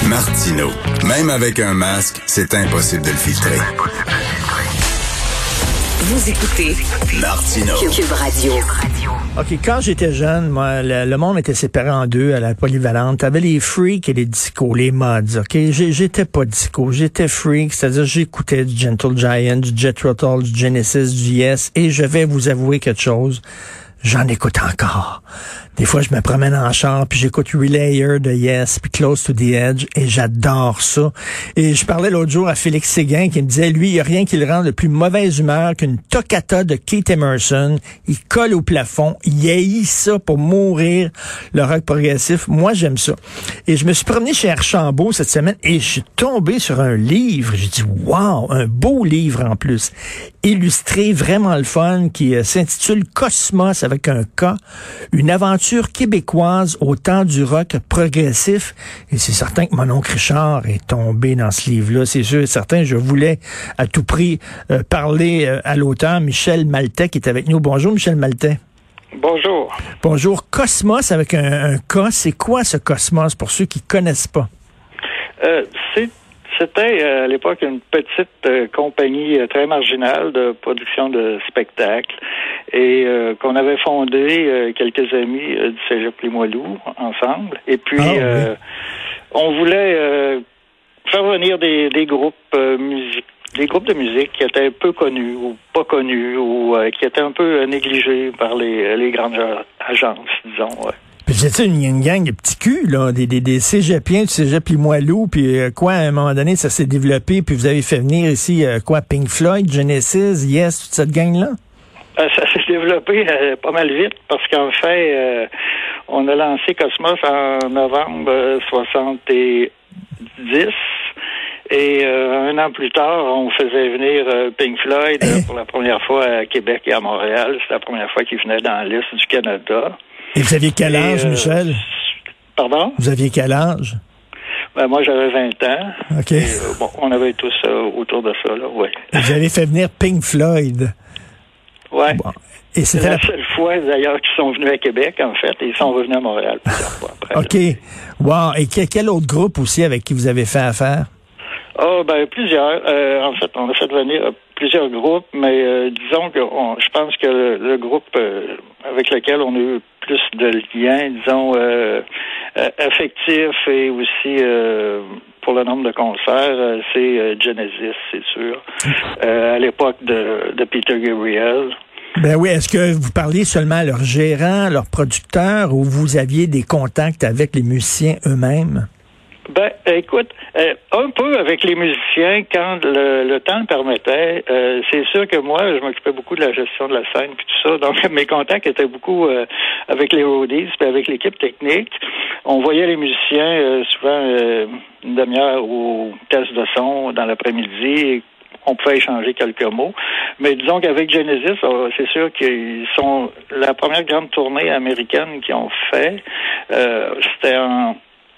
Martineau. Même avec un masque, c'est impossible de le filtrer. Vous écoutez Martineau. Cube Radio. OK, quand j'étais jeune, moi, le monde était séparé en deux à la polyvalente. T'avais les freaks et les discos, les mods, OK? J'étais pas disco, j'étais freak, c'est-à-dire j'écoutais du Gentle Giant, du Jethro Tull, du Genesis, du Yes, et je vais vous avouer quelque chose, j'en écoute encore. Des fois, je me promène en char, puis j'écoute Relayer de Yes, puis Close to the Edge, et j'adore ça. Et je parlais l'autre jour à Félix Séguin, qui me disait, lui, il n'y a rien qui le rend de plus mauvaise humeur qu'une toccata de Keith Emerson. Il colle au plafond, il haït ça pour mourir, le rock progressif. Moi, j'aime ça. Et je me suis promené chez Archambault cette semaine, et je suis tombé sur un livre. J'ai dit, wow, un beau livre en plus, illustré, vraiment le fun, qui s'intitule Cosmos avec un K, une aventure québécoise au temps du rock progressif. Et c'est certain que mon oncle Richard est tombé dans ce livre-là. C'est sûr et certain. Je voulais à tout prix parler à l'auteur, Michel Maltais, qui est avec nous. Bonjour, Michel Maltais. Bonjour. Bonjour. Cosmos avec un K. C'est quoi ce Cosmos pour ceux qui connaissent pas? C'était à l'époque une petite compagnie très marginale de production de spectacles et qu'on avait fondé quelques amis du Cégep Limoilou ensemble. Et puis oui. On voulait faire venir des groupes des groupes de musique qui étaient peu connus ou pas connus ou qui étaient un peu négligés par les grandes agences, disons. Ouais. Puis c'était une gang de petits culs, là, des cégepiens du Cégep Limoilou, puis quoi, à un moment donné, ça s'est développé, puis vous avez fait venir ici, Pink Floyd, Genesis, Yes, toute cette gang-là? Ça s'est développé pas mal vite, parce qu'en fait, on a lancé Cosmos en novembre 70, et un an plus tard, on faisait venir Pink Floyd pour la première fois à Québec et à Montréal. C'est la première fois qu'ils venaient dans la liste du Canada. Et vous aviez quel âge, Michel? Pardon? Vous aviez quel âge? Moi, j'avais 20 ans. OK. Et, on avait tous autour de ça, là, oui. Vous avez fait venir Pink Floyd. Oui. Bon. Et c'est la seule fois, d'ailleurs, qu'ils sont venus à Québec, en fait, et ils sont revenus à Montréal plusieurs fois après. OK. Wow. Et quel autre groupe aussi avec qui vous avez fait affaire? Plusieurs. En fait, on a fait venir plusieurs groupes, mais disons que je pense que le groupe avec lequel on a eu plus de liens, disons, affectifs et aussi pour le nombre de concerts, c'est Genesis, c'est sûr. À l'époque de Peter Gabriel. Ben oui, est-ce que vous parliez seulement à leurs gérants, leurs producteurs, ou vous aviez des contacts avec les musiciens eux-mêmes? Écoute, un peu avec les musiciens quand le temps le permettait. C'est sûr que moi, je m'occupais beaucoup de la gestion de la scène puis tout ça. Donc, mes contacts étaient beaucoup avec les roadies puis avec l'équipe technique. On voyait les musiciens souvent une demi-heure au test de son dans l'après-midi. On pouvait échanger quelques mots. Mais disons qu'avec Genesis, c'est sûr qu'ils sont la première grande tournée américaine qu'ils ont fait. C'était en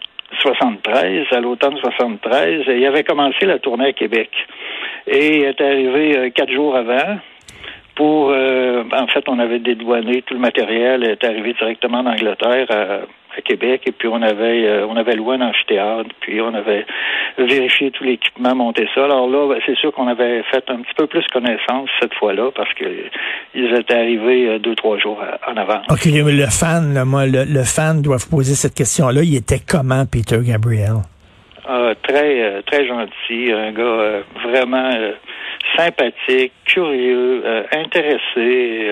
73, à l'automne 73, il avait commencé la tournée à Québec. Et il est arrivé 4 jours avant pour... en fait, on avait dédouané tout le matériel, est arrivé directement d'Angleterre à Québec, et puis on avait loué un amphithéâtre, puis on avait vérifié tout l'équipement, monté ça. Alors là, c'est sûr qu'on avait fait un petit peu plus connaissance cette fois-là, parce que ils étaient arrivés 2-3 jours en avance. OK, le fan, là, moi, le fan doit vous poser cette question-là. Il était comment, Peter Gabriel? Très, très gentil, un gars vraiment sympathique, curieux, intéressé,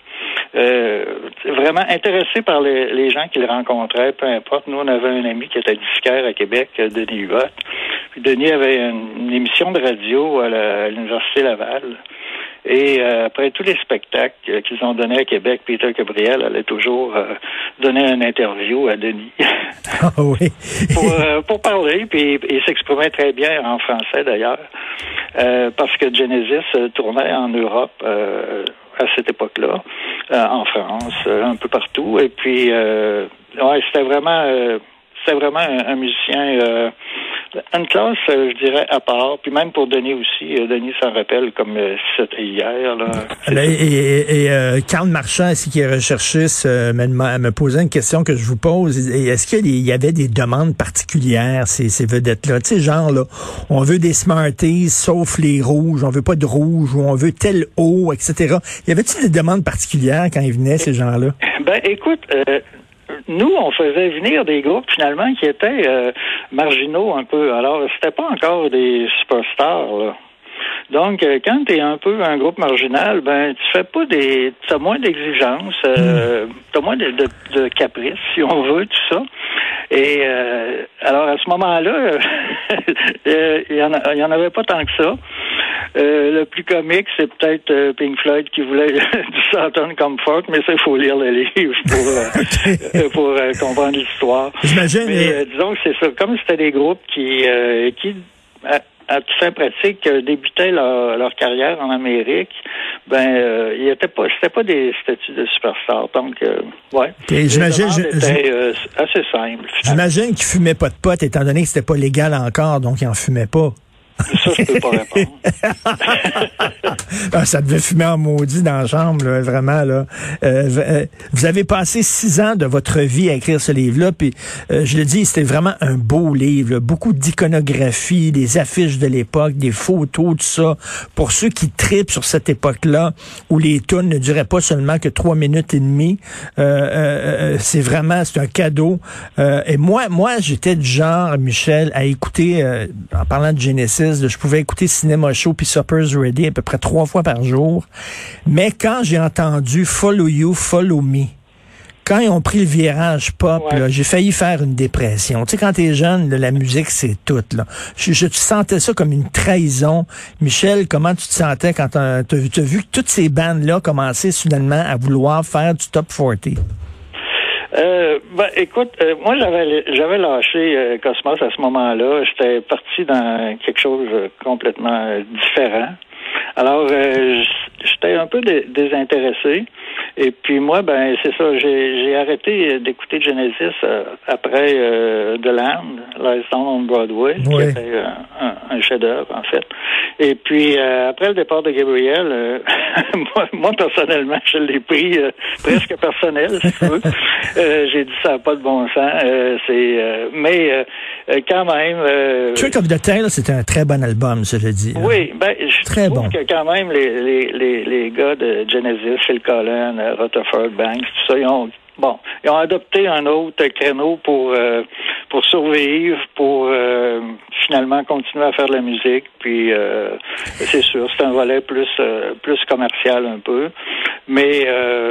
vraiment intéressé par les gens qu'il rencontrait, peu importe. Nous, on avait un ami qui était disquaire à Québec, Denis Huot. Puis Denis avait une émission de radio à l'Université Laval. Et après tous les spectacles qu'ils ont donnés à Québec, Peter Gabriel allait toujours donner une interview à Denis. Ah oui. pour parler, puis il s'exprimait très bien en français d'ailleurs, parce que Genesis tournait en Europe à cette époque-là, en France, un peu partout. Et puis, c'était vraiment un musicien une classe, je dirais, à part. Puis même pour Denis aussi. Denis s'en rappelle comme si c'était hier. Là. Karl Marchand, ici, qui est recherchiste, me posait une question que je vous pose. Est-ce qu'il y avait des demandes particulières, ces vedettes-là? Tu sais, genre, là, on veut des Smarties, sauf les rouges. On veut pas de rouge, ou on veut tel eau, etc. Y avait-il des demandes particulières quand ils venaient, ces gens-là? Ben, écoute... nous, on faisait venir des groupes, finalement, qui étaient marginaux un peu. Alors, c'était pas encore des superstars, là. Donc, quand tu es un peu un groupe marginal, ben, tu as moins d'exigences, t'as moins de caprices, si on veut, tout ça. Et alors, à ce moment-là, il y en avait pas tant que ça. Le plus comique, c'est peut-être Pink Floyd qui voulait du Southern Comfort, mais ça, il faut lire le livre pour comprendre l'histoire. J'imagine. Mais disons que c'est ça. Comme c'était des groupes qui à toute fin pratique, débutaient leur carrière en Amérique, c'était pas des statuts de superstars. Donc, ouais. Okay, j'imagine. C'était assez simple. J'imagine qu'ils fumaient pas de pot, étant donné que c'était pas légal encore, donc ils en fumaient pas. Ça, je peux pas répondre. Ça devait fumer en maudit dans la chambre, là, vraiment. Là. Vous avez passé 6 ans de votre vie à écrire ce livre-là, puis je le dis, c'était vraiment un beau livre. Là. Beaucoup d'iconographie, des affiches de l'époque, des photos, tout ça. Pour ceux qui tripent sur cette époque-là, où les tunes ne duraient pas seulement que 3 minutes et demie, c'est un cadeau. Et moi, j'étais du genre, Michel, à écouter, en parlant de Genesis, je pouvais écouter Cinema Show puis Supper's Ready à peu près 3 fois par jour. Mais quand j'ai entendu Follow You, Follow Me, quand ils ont pris le virage pop, ouais, là, j'ai failli faire une dépression. Tu sais, quand t'es jeune, là, la musique, c'est tout. Là. Je sentais ça comme une trahison. Michel, comment tu te sentais quand t'as vu que toutes ces bandes-là commençaient soudainement à vouloir faire du top 40? Écoute, moi j'avais lâché Cosmos à ce moment-là. J'étais parti dans quelque chose complètement différent. Alors j'étais un peu désintéressé. Et puis moi, c'est ça, j'ai arrêté d'écouter Genesis après The Land, Lies Down on Broadway, oui, qui était un chef-d'œuvre en fait. Et puis après le départ de Gabriel, moi personnellement, je l'ai pris presque personnel, si tu veux. J'ai dit ça n'a pas de bon sens. Mais quand même. Trick of the Tail, c'était un très bon album, je le dis. Oui, je trouve que quand même les gars de Genesis, Phil Collen, Rutherford Banks, tout ça, ils ont adopté un autre créneau pour survivre, pour finalement continuer à faire de la musique. Puis c'est sûr, c'est un volet plus commercial un peu, mais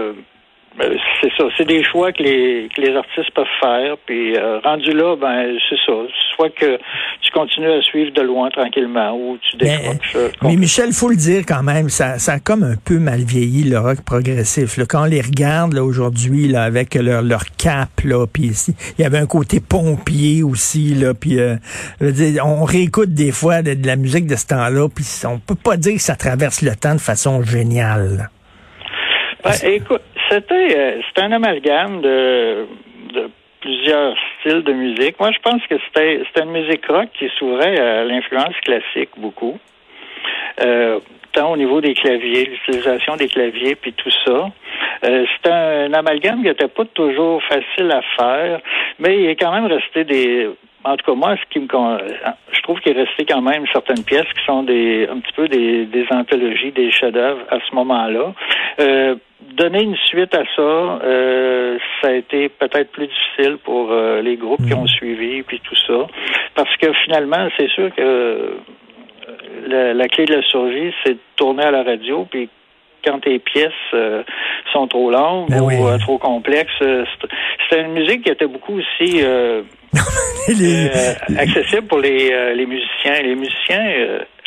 c'est ça, c'est des choix que les artistes peuvent faire. Puis rendu là, c'est ça. Soit que tu continues à suivre de loin tranquillement ou tu décroches. Mais Michel, faut le dire quand même, ça a comme un peu mal vieilli le rock progressif. Là. Quand on les regarde là aujourd'hui là avec leur cap là, puis il y avait un côté pompier aussi là, puis on réécoute des fois de la musique de ce temps-là, puis on peut pas dire que ça traverse le temps de façon géniale. Écoute, c'était un amalgame de plusieurs styles de musique. Moi, je pense que c'était une musique rock qui s'ouvrait à l'influence classique beaucoup. Tant au niveau des claviers, l'utilisation des claviers, puis tout ça. C'était un amalgame qui n'était pas toujours facile à faire, mais il est quand même resté en tout cas, moi, je trouve qu'il est resté quand même certaines pièces qui sont un petit peu des anthologies, des chefs-d'œuvre à ce moment-là. Donner une suite à ça, ça a été peut-être plus difficile pour les groupes qui ont suivi, puis tout ça. Parce que finalement, c'est sûr que la clé de la survie, c'est de tourner à la radio, puis quand tes pièces sont trop longues ou trop complexes, c'était une musique qui était beaucoup aussi accessible pour les musiciens. Les musiciens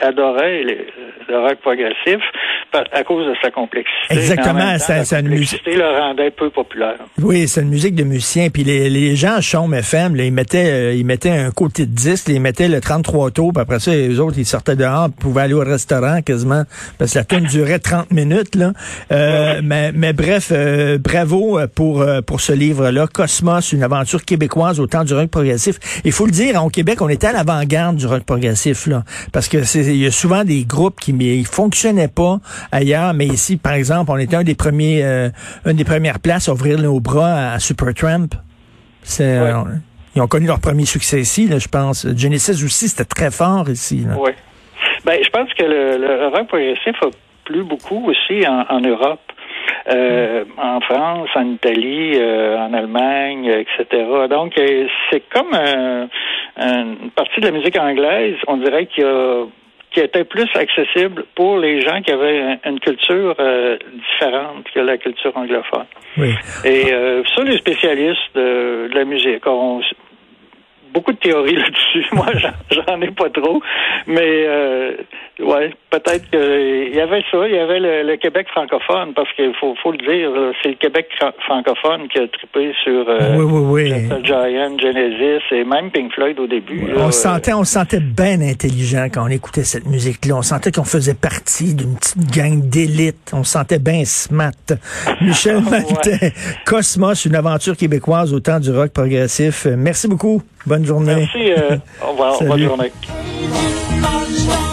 adorait le rock progressif à cause de sa complexité. Exactement, c'est une musique. La complexité le rendait peu populaire. Oui, c'est une musique de musicien. Puis les gens à Chaume FM, là, ils mettaient un côté de disque, ils mettaient le 33 tours, puis après ça, les autres, ils sortaient dehors, pouvaient aller au restaurant quasiment, parce que la tune durait 30 minutes. Là. Mais bref, bravo pour ce livre-là, Cosmos, une aventure québécoise au temps du rock progressif. Il faut le dire, au Québec, on était à l'avant-garde du rock progressif, là, parce que il y a souvent des groupes qui ne fonctionnaient pas ailleurs, mais ici, par exemple, on était une des premières places à ouvrir nos bras à Supertramp. Ils ont connu leur premier succès ici, là, je pense. Genesis aussi, c'était très fort ici. Oui. Ben, je pense que le rock progressif a plu beaucoup aussi en Europe. En France, en Italie, en Allemagne, etc. Donc, c'est comme une partie de la musique anglaise, on dirait qui était plus accessible pour les gens qui avaient une culture différente que la culture anglophone. Oui. Et ça, les spécialistes de la musique ont beaucoup de théories là-dessus. Moi, j'en ai pas trop. Mais, peut-être qu'il y avait ça. Il y avait le Québec francophone, parce qu'il faut le dire, c'est le Québec francophone qui a trippé sur Gentle Giant, Genesis et même Pink Floyd au début. On se sentait bien intelligent quand on écoutait cette musique-là. On sentait qu'on faisait partie d'une petite gang d'élite. On se sentait bien smart. Michel Maltais, Cosmos, une aventure québécoise au temps du rock progressif. Merci beaucoup. Bonne journée. Merci. Au revoir. Bonne journée.